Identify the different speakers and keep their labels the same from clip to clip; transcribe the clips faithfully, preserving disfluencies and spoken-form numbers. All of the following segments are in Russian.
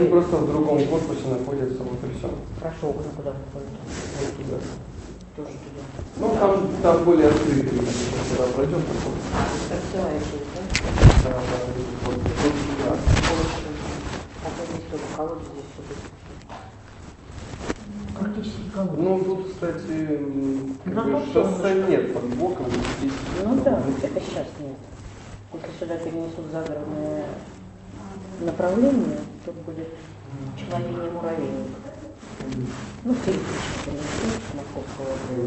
Speaker 1: они просто в другом корпусе находятся, вот и все.
Speaker 2: Хорошо, окна куда выходят? Вот туда. Тоже туда.
Speaker 1: Ну, там, там более открытый, когда пройдем, то
Speaker 2: торцевая будет, да?
Speaker 1: да, да, вот, вот сюда.
Speaker 2: А здесь тоже колодец, здесь все будет. Практически колодец.
Speaker 1: Ну, тут, кстати, как
Speaker 2: Ну,
Speaker 1: бы шоссе нет под боком. Здесь
Speaker 2: ну да, это сейчас нет. Если сюда перенесут загородное направление, то будет человек муравейник. Ну, теоретически, не московского.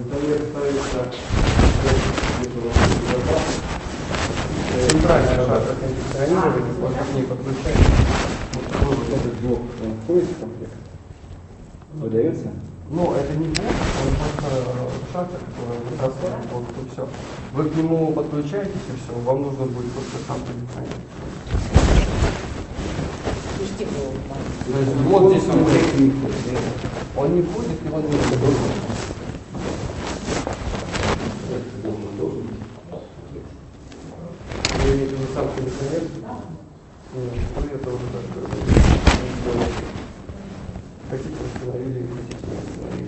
Speaker 1: Центральная шахта кондиционирования, вот как не подключается.
Speaker 3: Вот этот блок, он входит в комплект? Выдается?
Speaker 1: Ну, это не блок, он просто шахта, которая выбрасывает, вот и все. Вы к нему подключаетесь и все, вам нужно будет просто сам кондиционировать. То есть вот здесь он будет. Он не будет, и он не будет. Я имею в виду сам кондиционер. Нет, это уже так. Хотите установили, хотите не установили.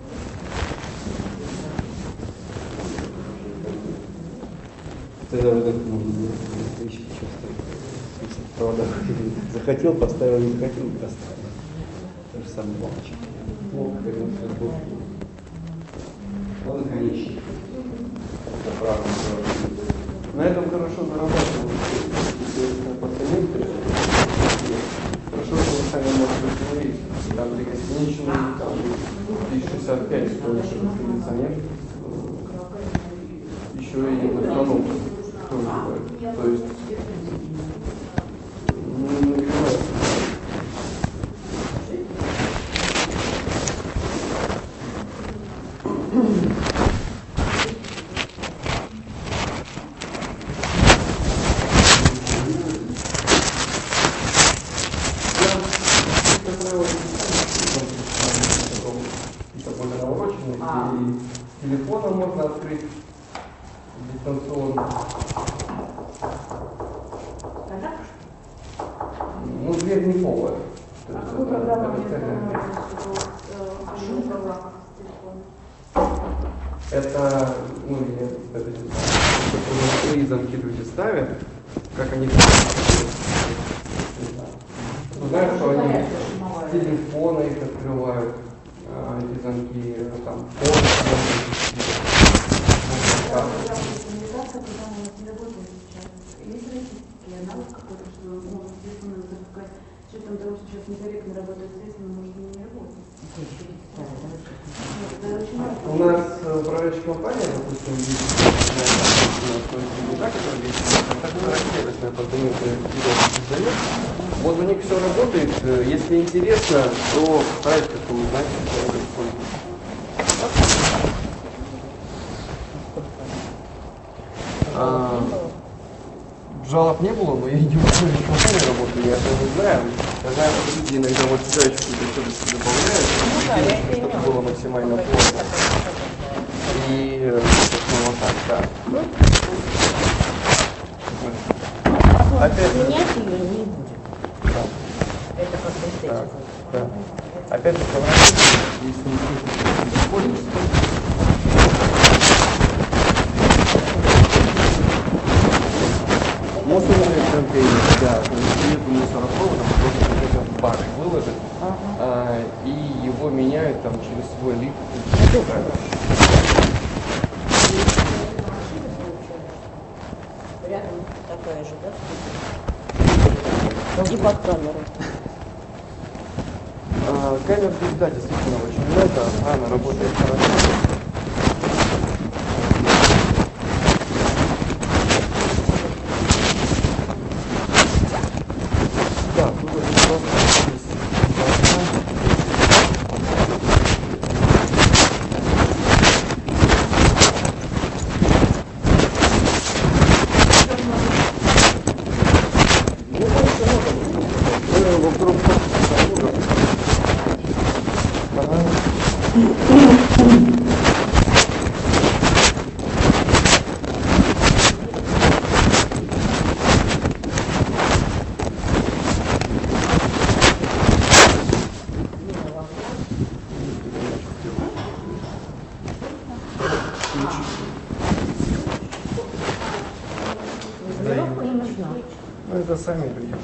Speaker 3: Тогда вот это можно было еще чувствовать. Провода захотел, поставил, не захотел, не поставил. То же самое лампочка. Ну, вот наконечник.
Speaker 1: На этом хорошо зарабатывают пацаны. Хорошо, что вы сами можете установить. Там при гостиничном, там тысяча шестьдесят пять стоит кондиционер. Еще и в основном тоже бывает. То есть не нагревается. И телефоном можно открыть дистанционно. Ну, дверь не полая.
Speaker 4: А какую программу мне а что программа с телефона?
Speaker 1: Это, ну, я это не знаю. Это свои замки люди ставят, как они ну, знаешь, что они с телефона их открывают, а, эти замки, там, фон.
Speaker 4: С учетом того, что сейчас некорректно работает средства, может не работать.
Speaker 1: У нас управляющая компания, допустим, вот у них все работает. Если интересно, то ставить, как вы знаете, а, жалоб не было, но я не управляющей компании работаю, я этого не знаю. Я знаю, что люди иногда вот сюда еще какие-то добавляют, чтобы было максимально плотно. И ну, вот так, да. Опять же,
Speaker 2: менять ее не будет.
Speaker 1: Да.
Speaker 2: Это просто эстетика.
Speaker 1: Да, да. Опять же, если не используется, мусорный контейнер, да, нету мусоропровода, просто какой-то бак выложит, ага. а, и его меняют там через свой лифт.
Speaker 2: Рядом такая же, да? И под камеру.
Speaker 1: А, камер здесь, да, действительно очень много, она работает хорошо.
Speaker 2: Веревка не нужна.
Speaker 1: Ну это сами придем.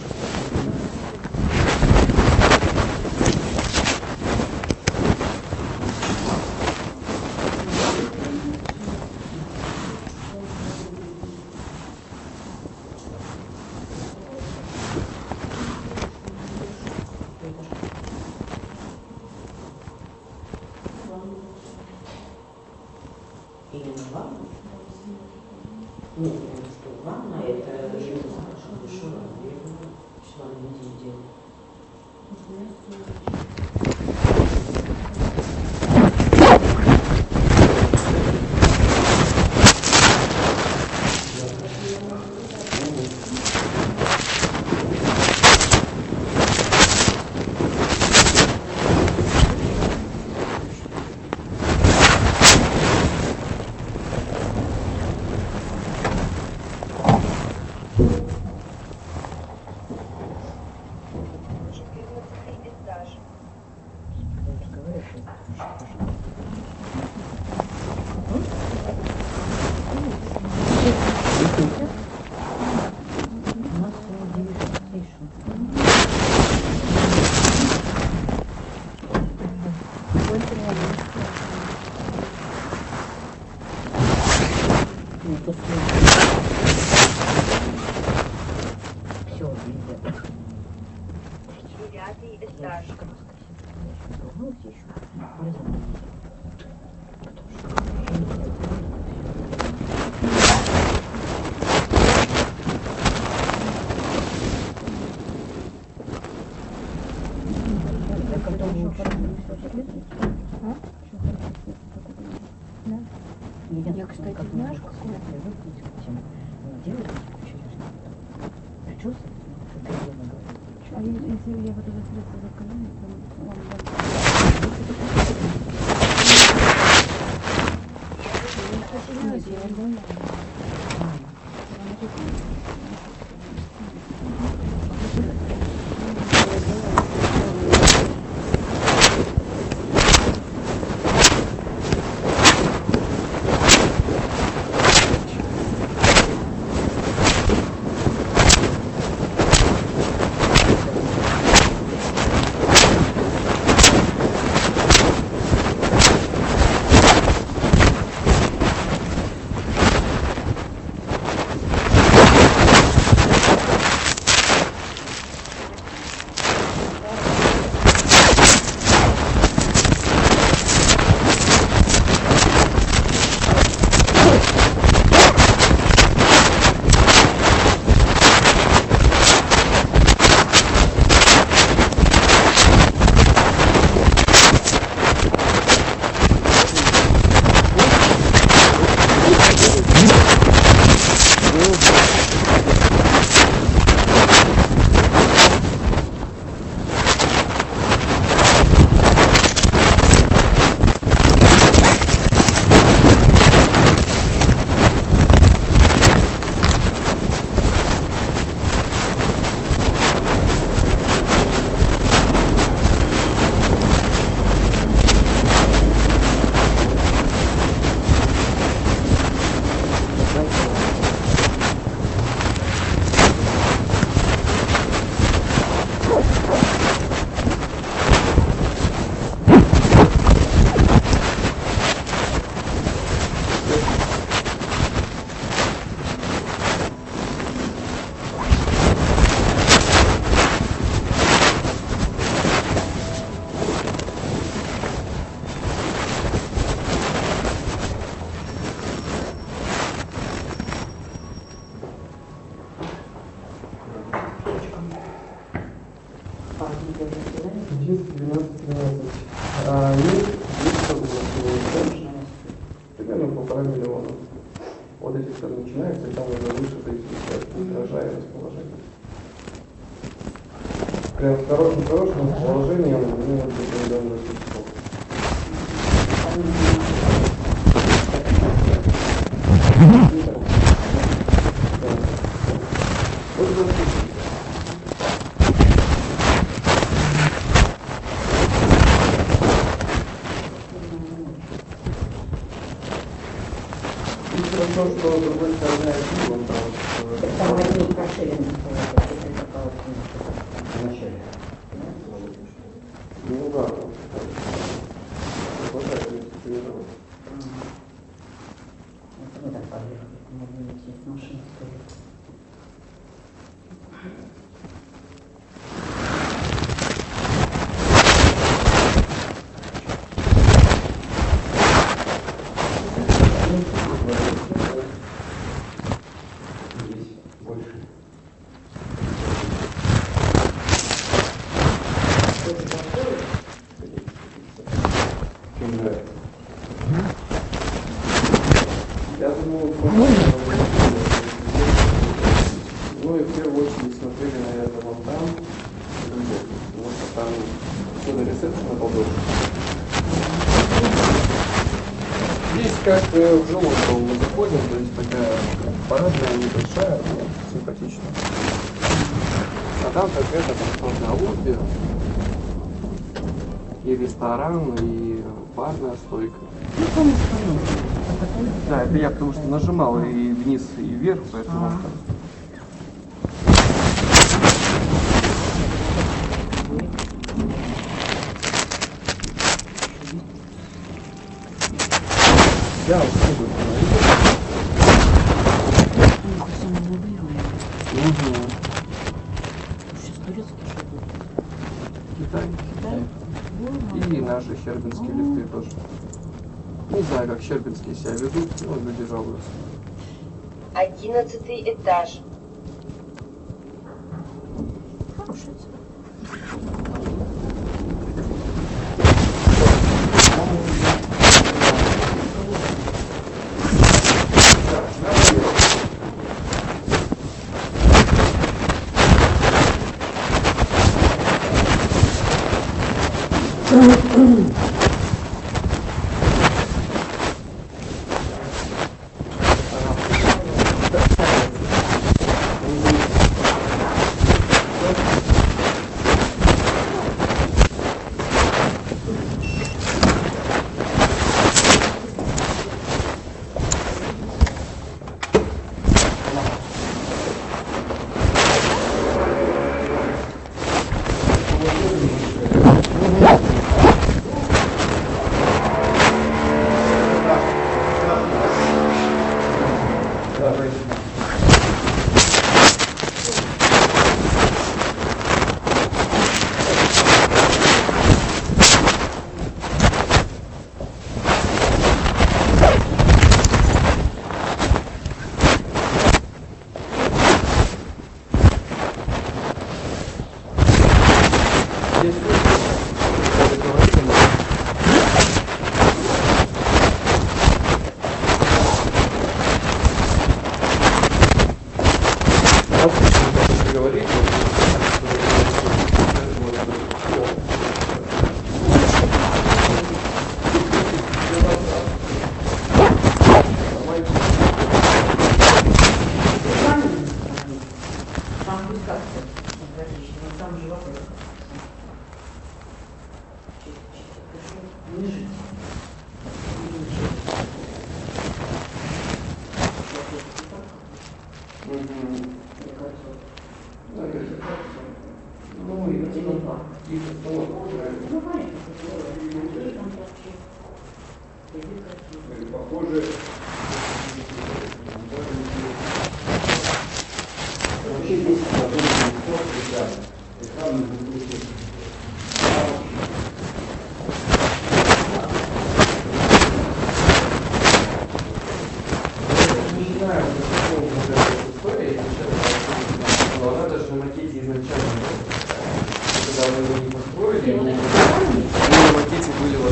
Speaker 2: Или на ванну? Нет, что ванна это я не знаю, что дешево, я все на день делаю.
Speaker 4: Девятый этаж.
Speaker 5: Я, кстати, знаешь, какой делать причёску, а если я вот это средство закаляю, то он нет, я не
Speaker 1: одиннадцать, двенадцать, тринадцать. А есть, есть согласовывается. Примерно полтора миллиона. Вот эти, кто начинается, там уже выше зависит от тиража и расположения. Прям в хорошем, хорошем расположении он ну, вот это миллион восемьсот. хорошо, что с другой стороны архив, он там
Speaker 2: Так там они прошили на
Speaker 3: Вначале.
Speaker 1: ну да, хватает тренировать.
Speaker 2: Мы так поехали, можно идти с машины стоит.
Speaker 3: Здесь больше. Чем нравится?
Speaker 1: Я думаю, ну и в первую очередь смотрели, наверное, вон там, потому что там все на рецепте на подобное. Здесь как э, в жилой дом мы заходим, то есть такая парадная, небольшая, но симпатичная. А там как это, там тоже лобби, и ресторан, и барная стойка. Да, это я потому что нажимал и вниз, и вверх, поэтому...
Speaker 2: А.
Speaker 1: Да, вот все будет. Угу.
Speaker 2: Сейчас турецкий что-то.
Speaker 1: Китай.
Speaker 2: Китай?
Speaker 1: И наши щербинские лифты тоже. Не знаю, как щербинские себя ведут, но люди жалуются.
Speaker 6: Одиннадцатый этаж.
Speaker 2: Хорошая цена.
Speaker 3: Похоже, вообще здесь экран
Speaker 1: Не знаю, какого уже история, но она даже на макете изначально, когда мы его не построили, они на макете были вот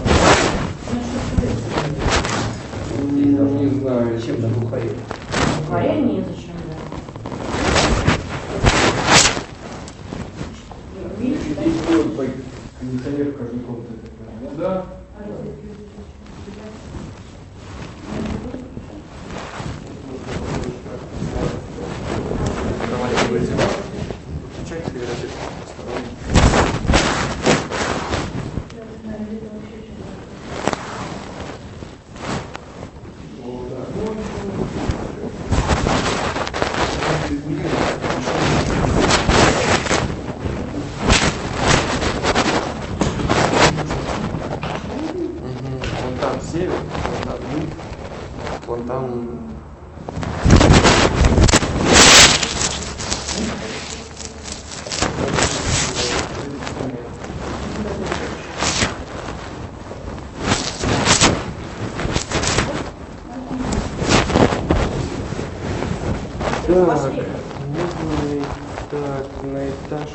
Speaker 1: не знаю, чем там Бухаре.
Speaker 2: Бухаре незачем, да.
Speaker 3: здесь был кондиционер в каждой комнате.
Speaker 1: Да. вот одну, вон там. Так, можно и так, на этаж.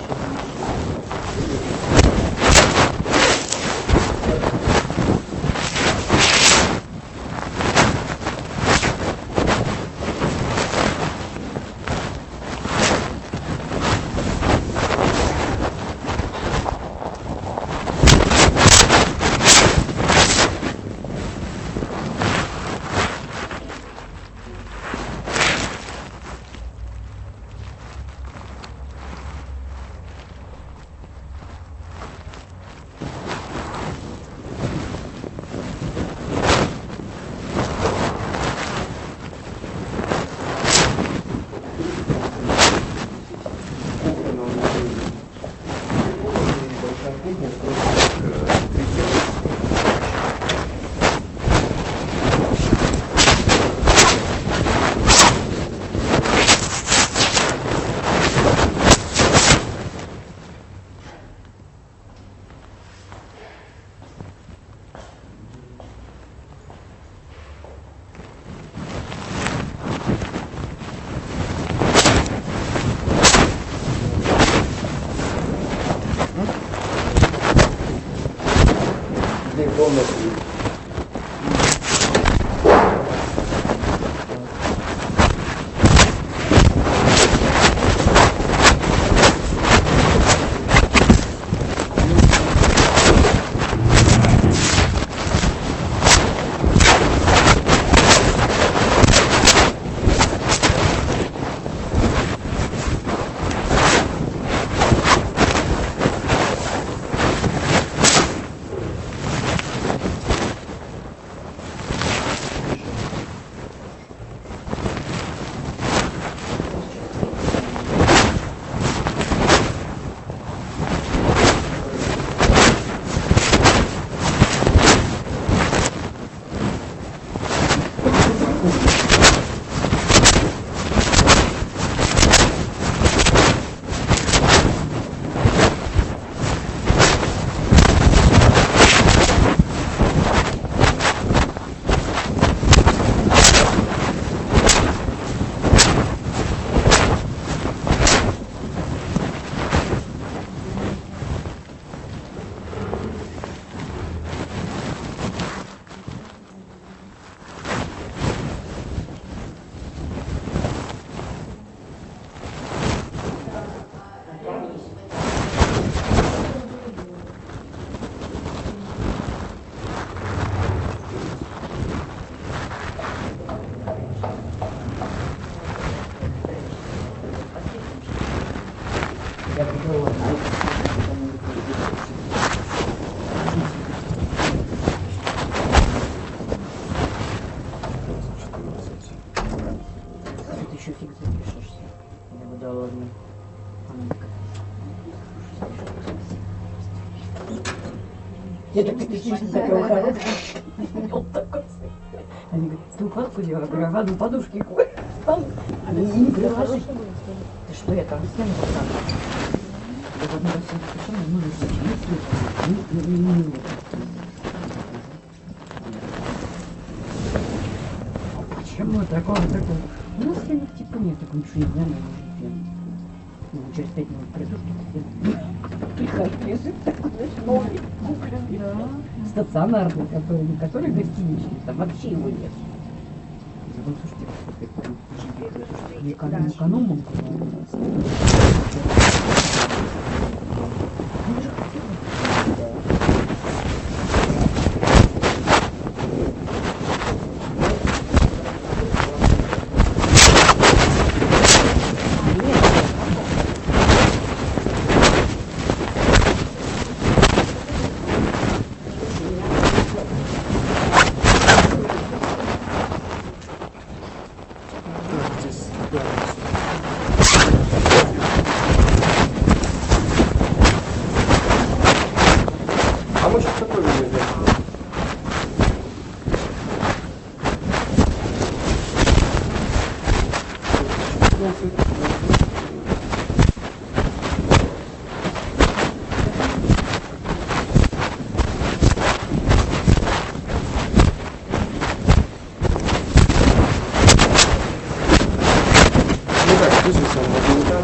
Speaker 1: Комнаты.
Speaker 2: Я так статистически такая ухожу. Вот такой. Они говорят, ты укладку делала? Я говорю, ага, ну подушки встал. Они не приложили. Ты что, я там всем вот так. Я вот на всем совершенно не нужно ничего не не Почему такого, такого? У нас я типа нет, так ничего не знаю. Ну, через пять минут приду, что приходит язык такой, знаешь, новый, купленный. Да. Стационарный, который, не который гостиничный, там вообще его нет. Ну, слушайте, эконом, экономом.
Speaker 1: Ну как, спустится он в один этаж.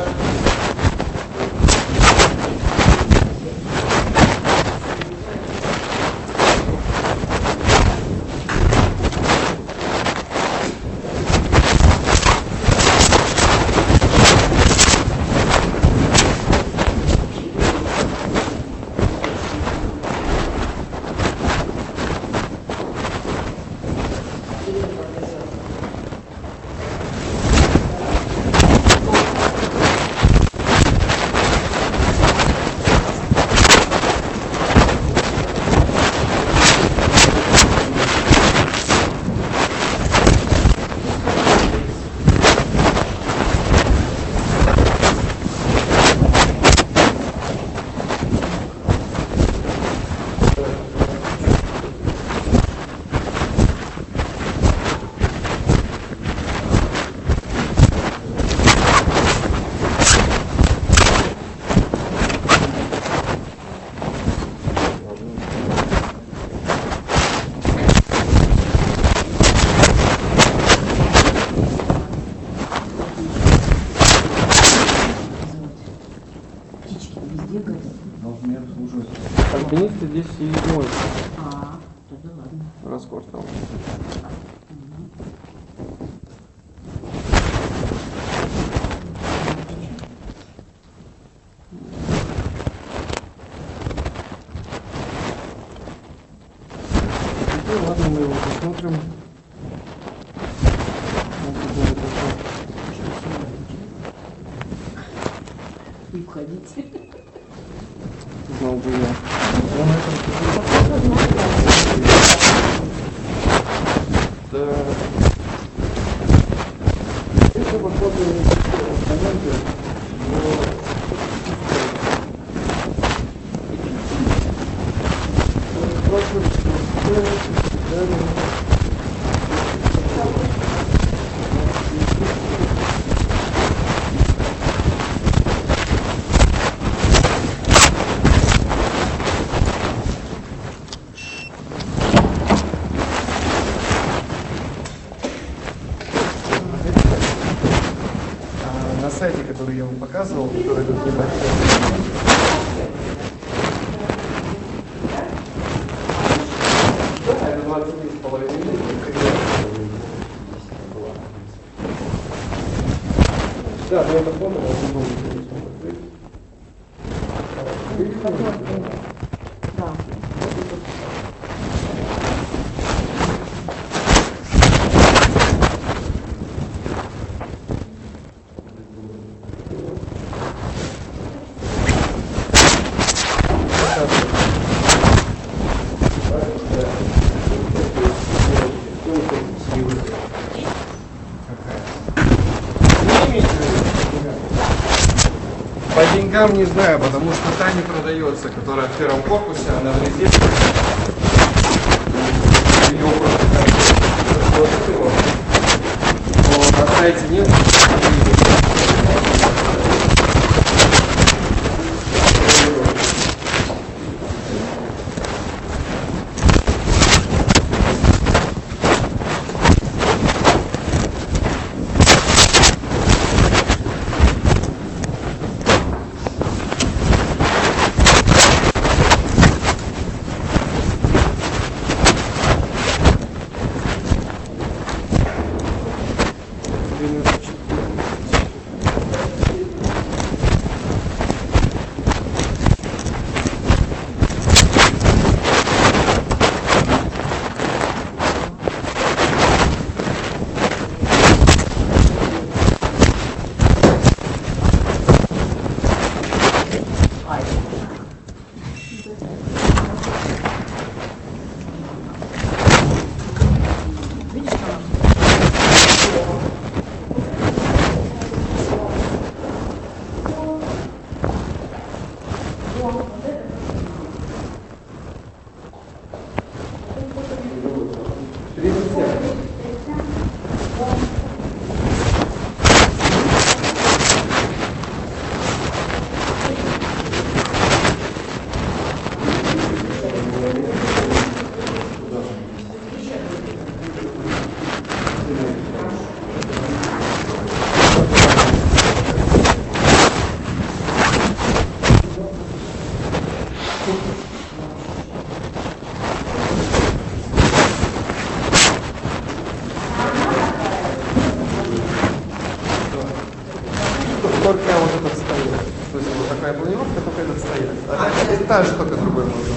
Speaker 1: Альпинисты здесь и моют.
Speaker 2: А, тогда ладно.
Speaker 1: Раскор там. Ну ладно, мы его посмотрим.
Speaker 2: Не входите.
Speaker 1: Знал бы я. Да. Это походу моменты, но на сайте, который я вам показывал, который тут небольшой. Да, это двадцать три с половиной минут. Да, но это фото, я думаю,
Speaker 2: Да.
Speaker 1: По деньгам не знаю, потому что та не продается, которая в первом корпусе, она в резерве. Ее просто так сложила. Но на сайте нет. такая планировка, только этот стоит. А так этаж только другой можно.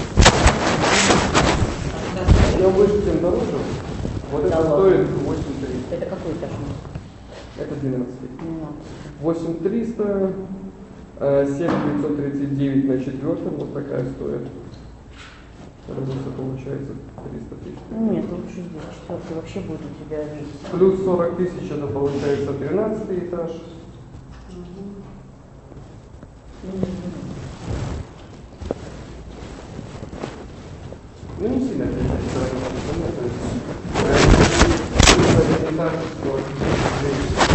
Speaker 1: Чем выше, тем дороже. Вот это стоит восемь триста.
Speaker 2: Это какой этаж?
Speaker 1: Это двенадцать.
Speaker 2: двенадцать.
Speaker 1: восемь триста, семь девятьсот тридцать девять на четвертом, вот такая стоит. Разница получается триста тысяч.
Speaker 2: Нет, лучше здесь. Четвертый вообще будет у тебя весь.
Speaker 1: Плюс сорок тысяч, это получается тринадцатый этаж. Ну не сильно отличается разница. Этаж сорок девять.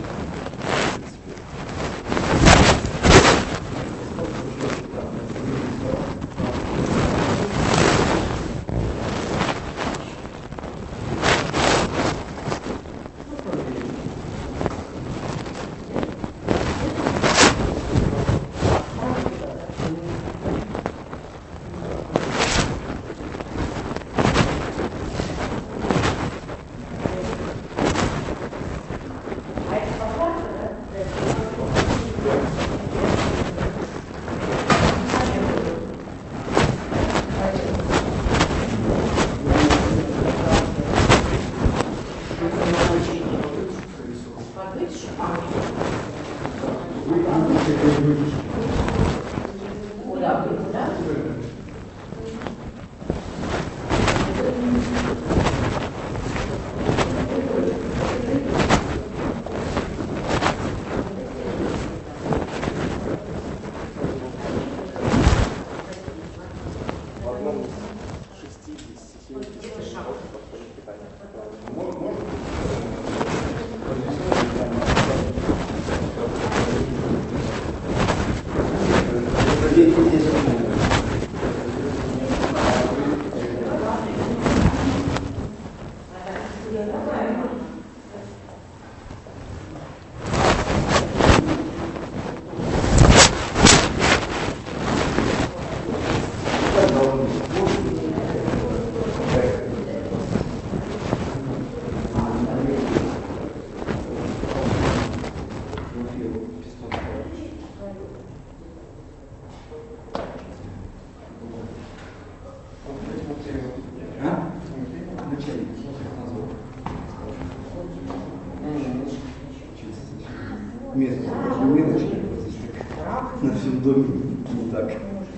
Speaker 3: Место, меточки, на всем доме не так.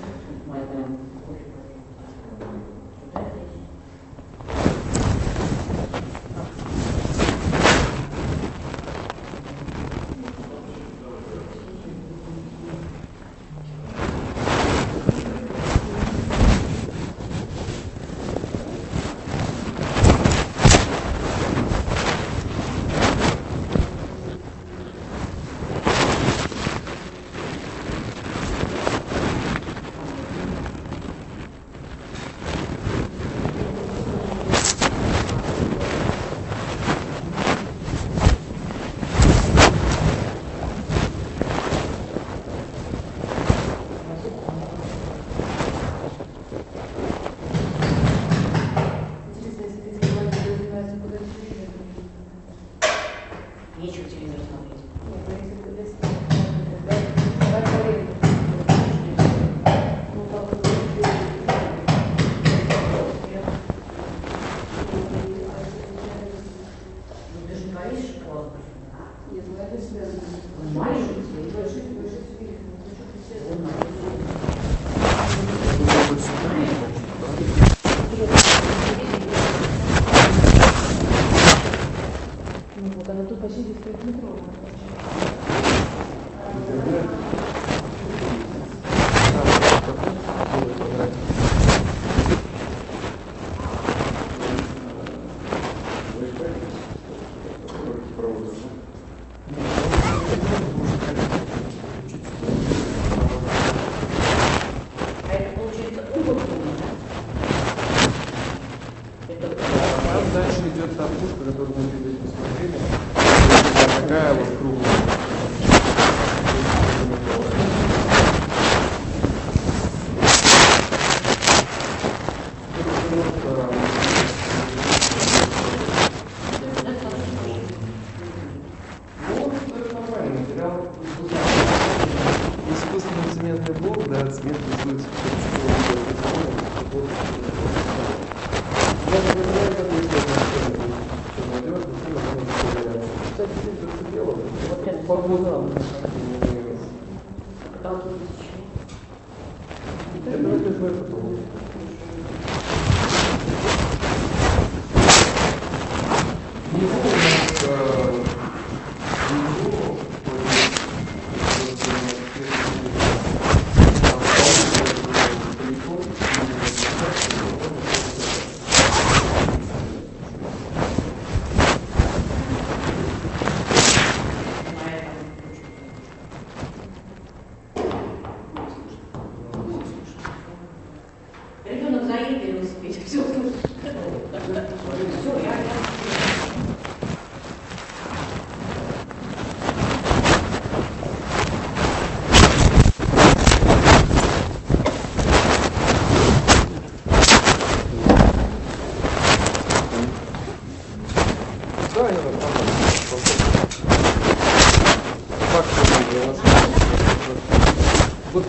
Speaker 2: Нечего телевизор смотреть. Ну, ты же не боишься шоколада?
Speaker 4: Нет, ну это связано.
Speaker 2: Маленький?
Speaker 4: Ну вот, она тут почти стоит метро.
Speaker 2: А это получается угол, да? Это
Speaker 1: А дальше идет та пушка, которую мы здесь посмотрели. Такая вот круглая. Ну, это нормальный материал. Искусственный погода.
Speaker 2: Потолки тысячи.
Speaker 1: Это это же это было. Внизу у нас э, внизу
Speaker 2: Ребенок заедет и велосипед. Все, все, я...
Speaker 1: да, я там так, что я вас вот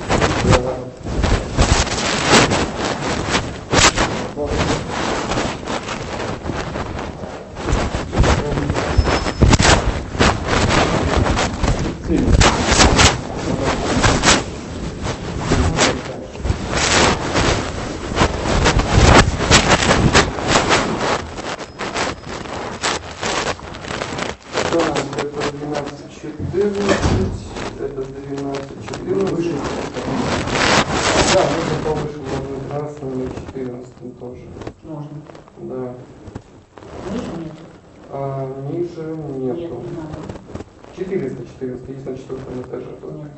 Speaker 1: это двенадцать четырнадцать, это двенадцать четырнадцать. Да, можно повыше, можно двенадцать и четырнадцать тоже.
Speaker 2: Можно.
Speaker 1: Да.
Speaker 2: Ниже нет.
Speaker 1: А ниже
Speaker 2: Нет,
Speaker 1: нету.
Speaker 2: не надо.
Speaker 1: четыреста четырнадцать есть на четвертом этаже тоже.
Speaker 2: Нет.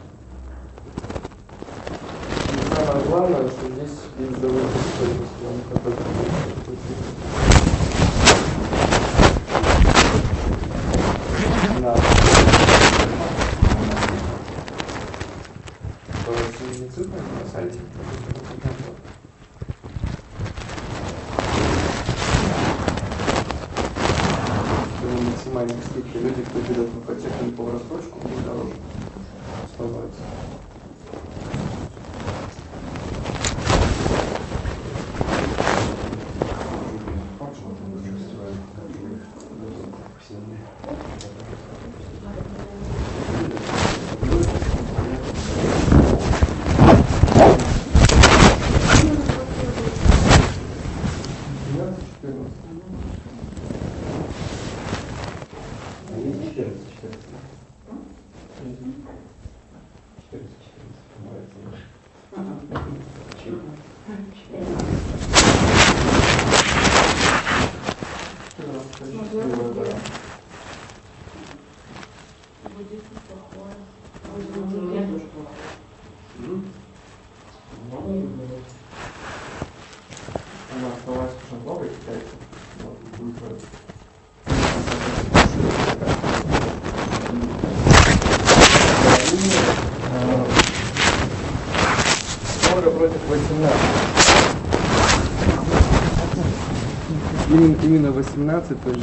Speaker 1: И самое главное, что здесь есть завод стоимости, он какой-то да. По цифрам на сайте. Максимальные скидки. Люди, кто берет ипотеку по рассрочку, будет дороже становится. Она оставалась очень новой, китайцев. Сорок против восемнадцати. Именно, именно восемнадцать, то есть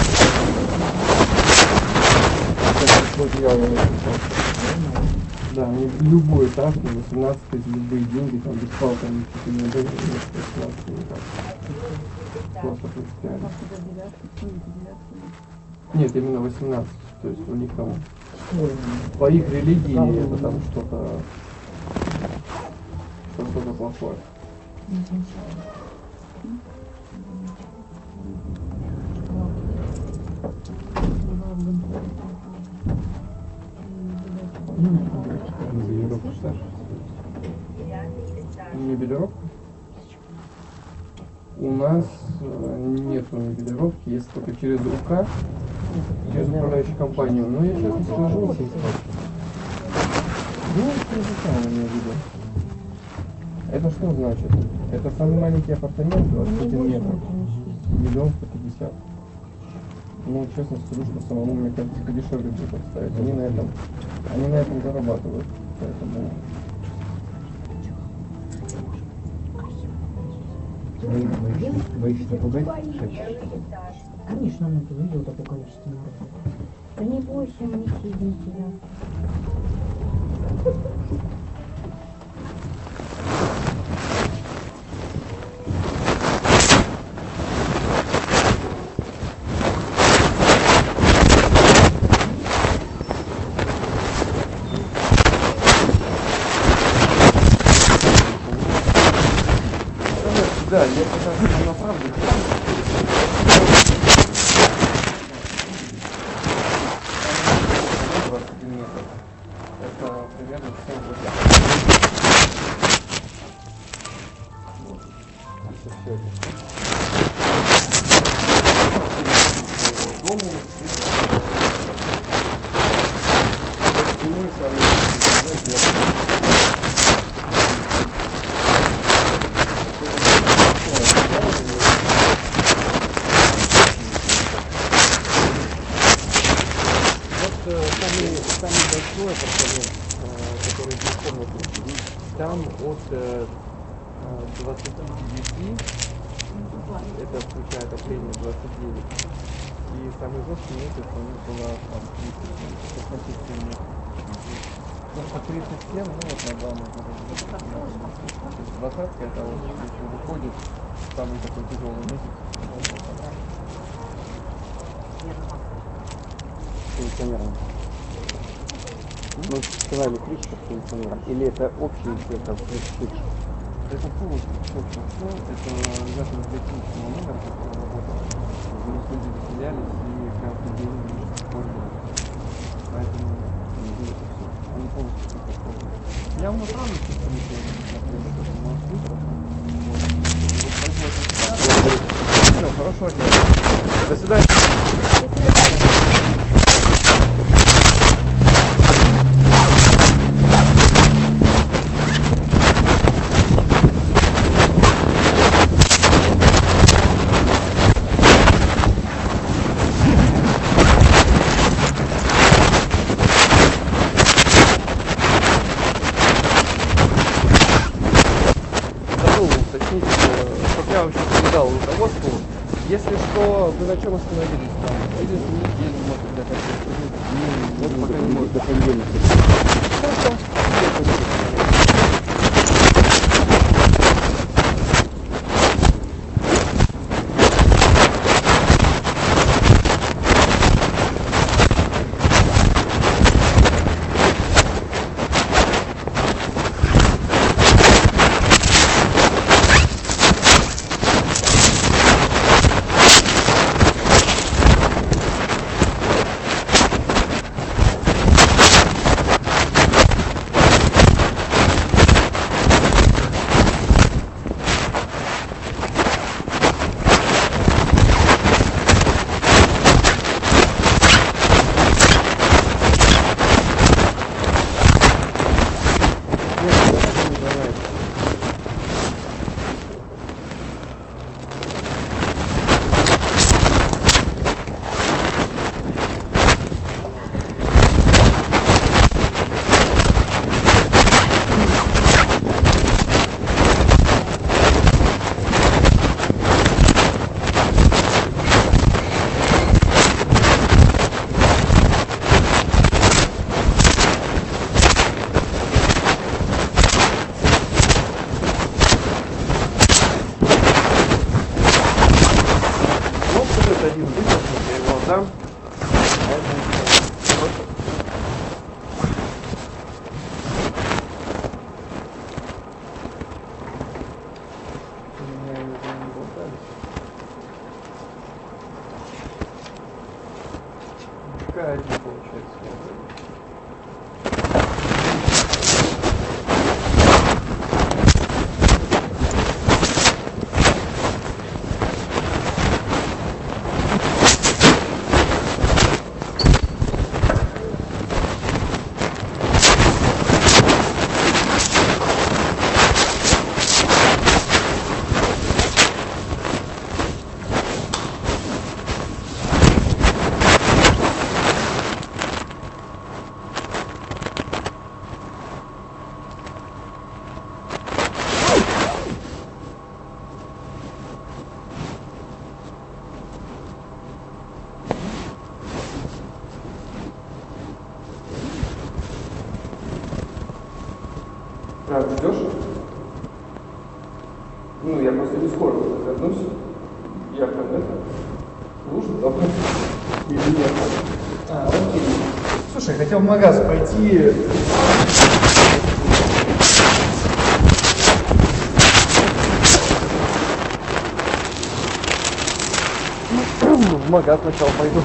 Speaker 1: да, не любой этаж, на восемнадцать, то есть любые деньги, там бесплатно, не не дают, восемнадцать никак. Просто принципиально. Нет, именно восемнадцать, то есть у них там по их религии это там что-то что-то плохое. Юбилировку ставишь? Юбилировку? У нас нет юбилировки, есть только через УК, через управляющую компанию. Но я сейчас не скажу. Ну, это же самое имею в виду. Это что значит? Это самый маленький апартамент, двадцать один метр, миллион сто пятьдесят. Ну, честно скажу, что самому, мне кажется, подешевле будет поставить. Они на этом, они на этом зарабатывают. Поэтому...
Speaker 3: Боишься напугать?
Speaker 2: Конечно, он это видел такое количество народа.
Speaker 5: Да не бойся, не сидим тебя.
Speaker 1: Да, я сейчас направлю. двадцать метров. Это примерно семь рублей. Вот. Все, все это. Дому. Самый, самый большой апартамент, который двухкомнатный, там от двадцати девяти, это включает отопление двадцать девять, и самый жесткий месяц у них было там тридцать семь метров. Ну, по тридцать семь, ну вот на два можно разделить. Двадцатка это вот если выходит самый такой тяжелый месяц. Кондиционером. Ну, цена электричества с кондиционером. Или это общий сектор? Это полностью общий все. Это ребята из гостиничного номера, который работал. Здесь люди заселялись и каждый день пользовались. Поэтому это все. Они полностью все пользуются. Я вам направлю все помещение, например, что может быть. Все, хорошего дня. До свидания. Я вообще передал руководству. Если что, вы на чем остановились там? Через неделю, может быть, хотите. Вот пока не может. До понедельника. Хорошо. Один выпуск, я его отдам. Какая один получается? А, ждешь? Ну, я просто не скоро вернусь. Я как это? Нужно там? Или нет? А, окей. Слушай, хотел в магаз пойти. в магаз сначала пойду.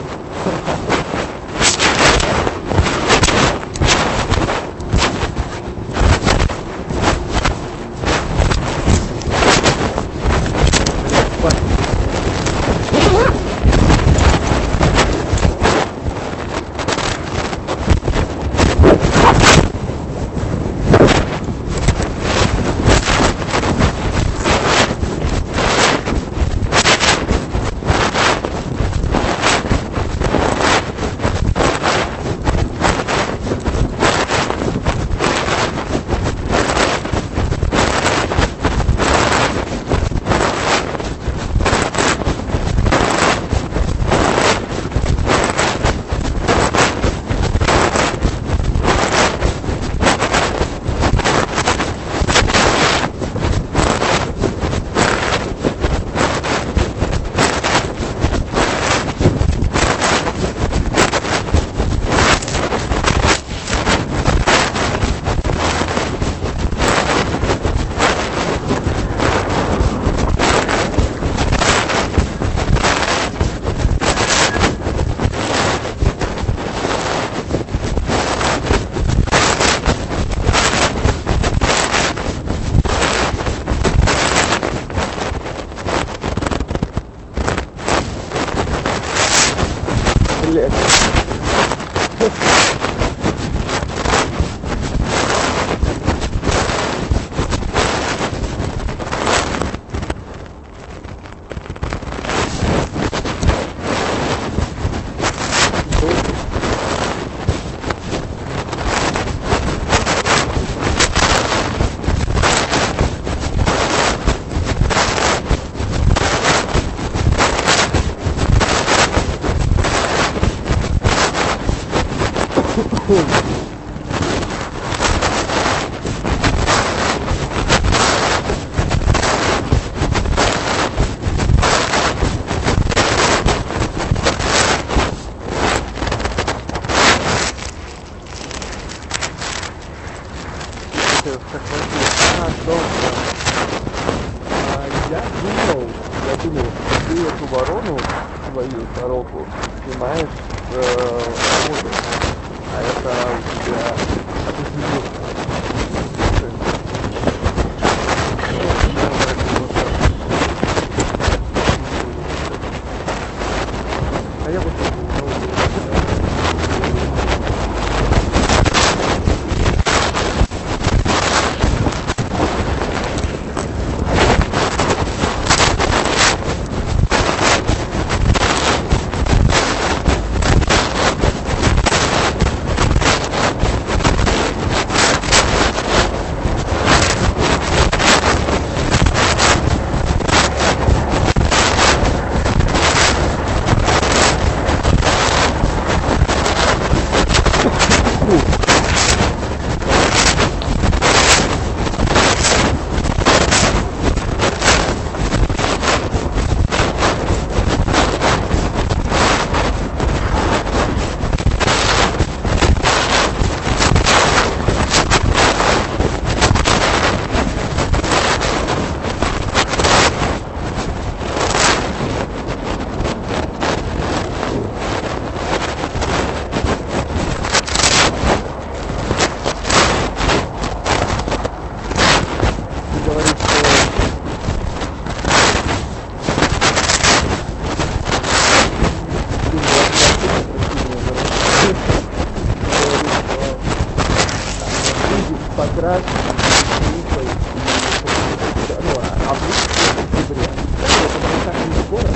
Speaker 1: Блять. Как а, долго. А, я думал, я думал, ты эту ворону, свою коровку, снимаешь э, воду, а это у тебя определенно. А я вот покрас, ну, а в декабре. Это было так не скоро.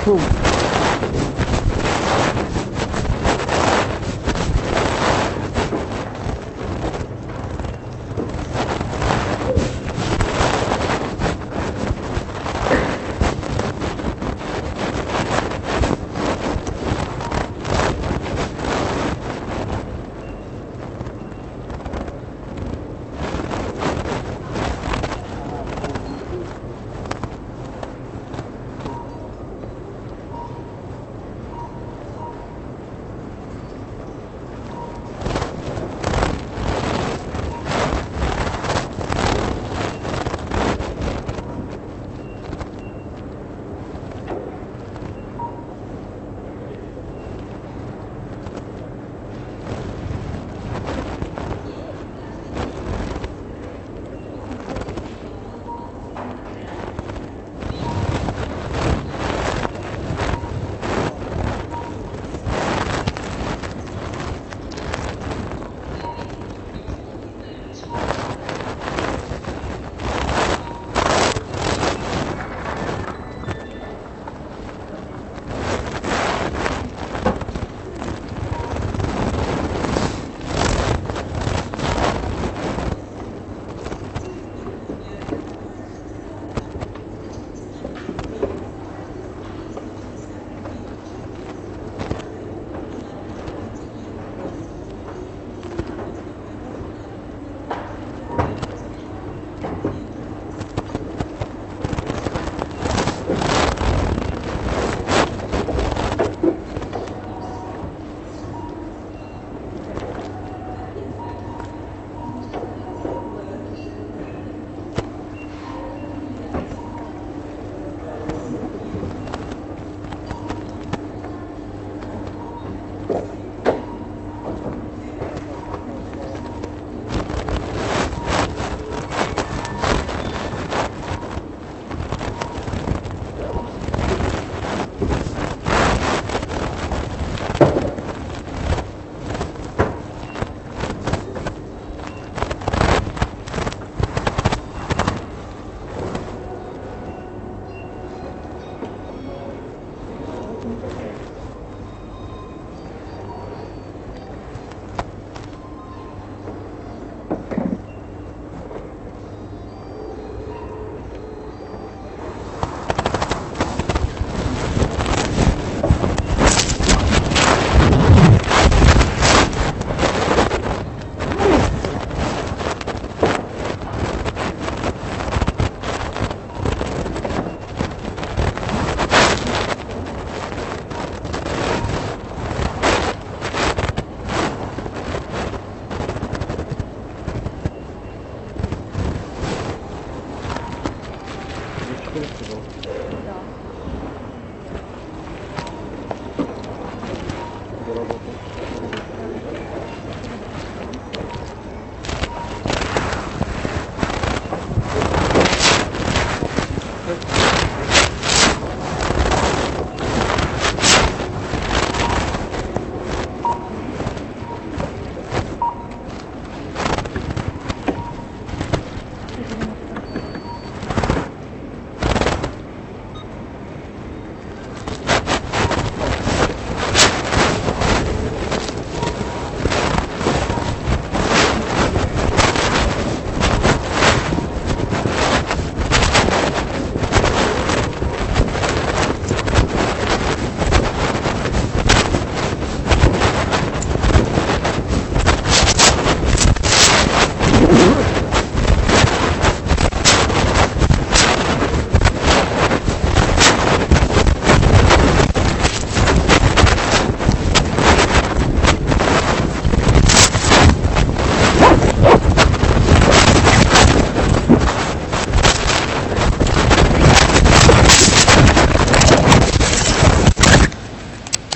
Speaker 1: Ugh!